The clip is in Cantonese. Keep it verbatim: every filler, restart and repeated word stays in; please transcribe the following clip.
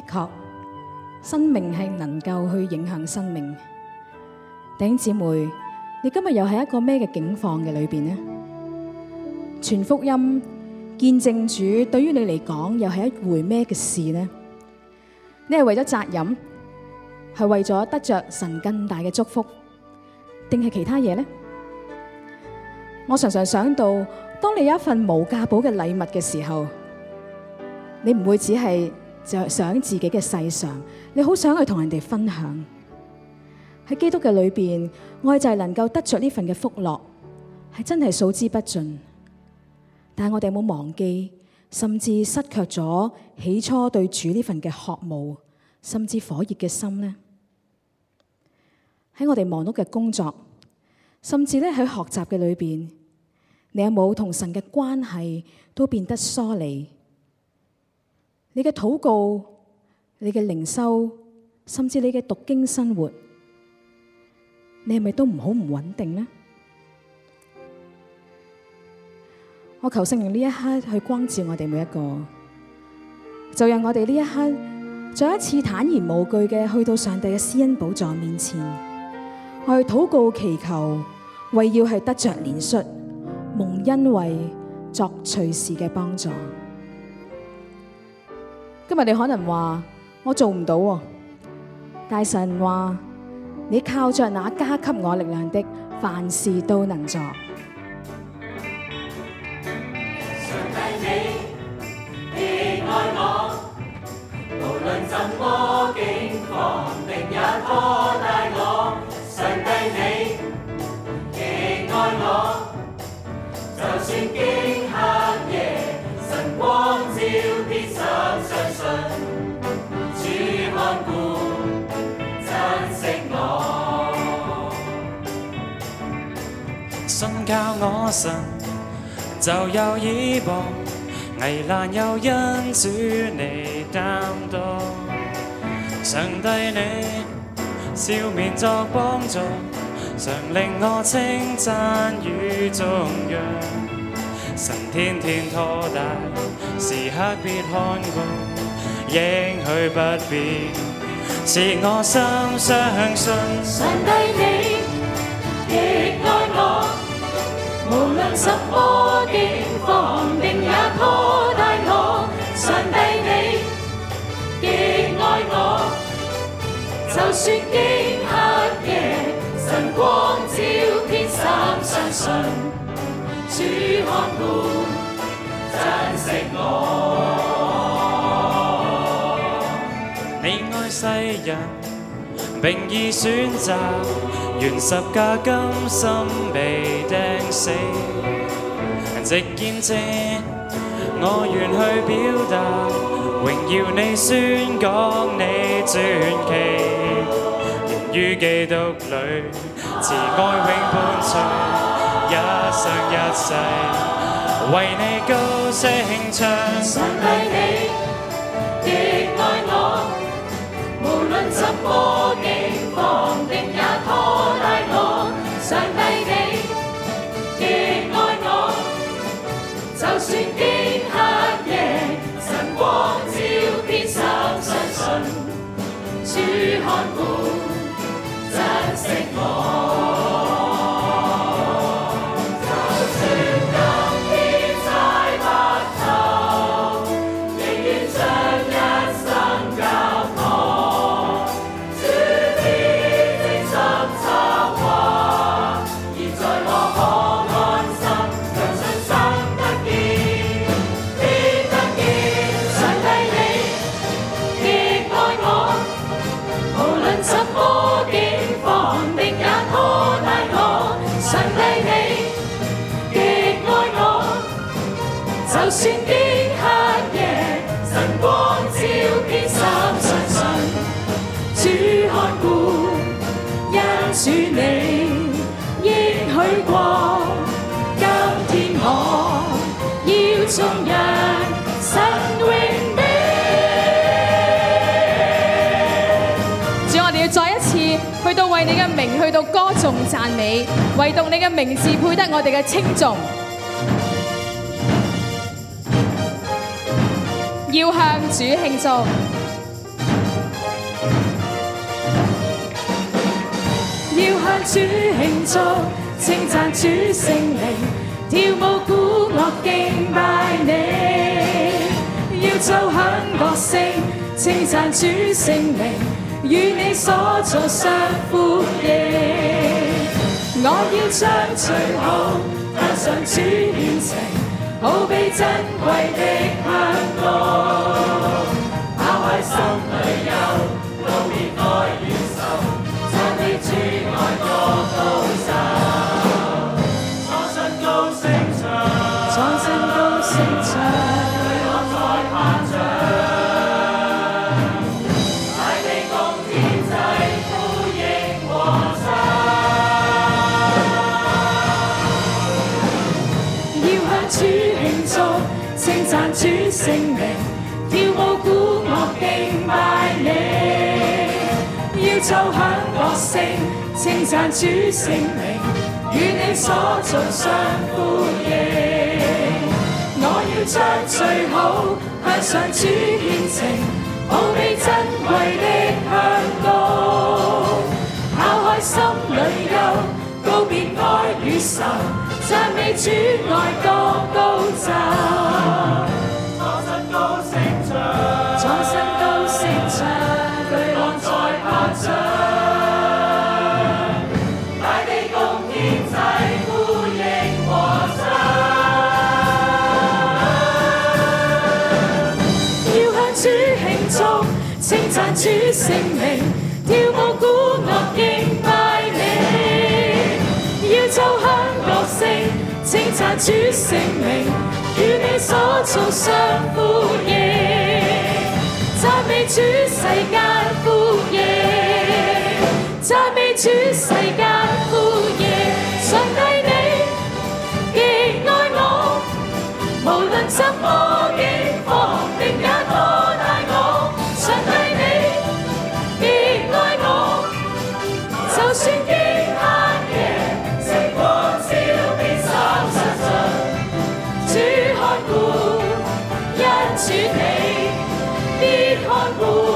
確，生命係能夠去影響生命。弟兄姊妹，你今日又係一個咩嘅境況嘅裏邊呢？傳福音、見證主，對於你嚟講又係一回咩嘅事呢？你係為咗責任，係為咗得着神更大嘅祝福，定係其他嘢呢？我常常想到，當你有一份無價寶嘅禮物嘅時候，你唔會只係就想自己嘅世上，你好想去同人哋分享。喺基督嘅裏邊，愛就係能夠得着呢份嘅福樂，係真係數之不盡。但係我哋有冇忘記，甚至失卻咗起初對主呢份嘅渴慕，甚至火熱嘅心呢？喺我哋忙碌嘅工作，甚至咧喺學習嘅裏邊，你有冇同神嘅關係都變得疏離？你嘅禱告、你嘅靈修，甚至你嘅讀經生活，你係咪都唔好唔穩定呢？我求聖靈呢一刻去光照我哋每一個，就讓我哋呢一刻再一次坦然無懼嘅去到上帝嘅施恩寶座面前，我去禱告祈求，為要係得着憐恤、蒙恩惠、作隨時嘅幫助。今日你可能話我做唔到，但神話你靠着那加給我力量的，凡事都能做。 上帝你亦愛我，無論怎麼境況，定也拖帶我。上帝你亦愛我，就算經黑夜，晨光照必心相信，主看顧珍惜我。 信靠我神，就有倚傍，危難又因主你擔當。上帝你笑面作幫助，常令我稱讚與頌揚。神天天拖帶，時刻必看顧，應許不變，是我心相信。 上帝你亦愛我，無論什麼境況，定也拖帶我。上帝你亦愛我，就算經黑夜，晨光照遍心相信，主看顧珍惜我。 你愛世人，並已選擇，原十架甘心被釘死，直見證我願去表達，榮耀你宣講你傳奇，人於基督裏慈愛永伴隨，一生一世為你高聲唱。 上帝你亦愛我，無論怎麼境況，定也拖帶我。上帝你亦愛我，就算經黑夜，晨光照遍心相信，主看顧珍惜我。就算經黑夜，晨光照遍心相信，主看顧，因主你應許過，今天我要頌揚神榮美。 主，我哋要再一次去到為你嘅名去到歌頌讚美，唯獨你嘅名字配得我哋嘅稱頌。要向主慶祝。 要向主慶祝，稱讚主聖靈，跳舞鼓樂敬拜你，要奏響角聲，稱讚主聖靈，與你所做相呼應。我要將最好向上主獻呈，好比珍貴的香膏，拋開心裏憂，告別愛與愁，讚美主愛歌高奏， 創新高聲唱， 創新高聲唱， 對我再拍掌，大地共天際呼應和唱。 主慶祝，稱讚主聖靈，跳舞鼓樂敬拜你，要奏響樂聲，稱讚主聖靈，與你所做相呼應。我要將最好向上主獻呈，好比珍貴的香膏，拋開心裏憂，告別愛與愁，讚美主愛歌高奏， 創新高聲唱， 創新高聲唱，巨浪在拍掌， 大地共天際呼應和唱。 要向主慶祝，稱讚主聖靈，跳舞鼓樂敬拜你，要奏響角聲，稱讚主聖靈，與你所做相呼應，讚美主世間呼應，讚美主世間呼應。上帝你極愛我，無論怎麼境況，定也多大我。上帝你極愛我，就算極黑夜，星光照遍三十主看顧，因主你必看顧。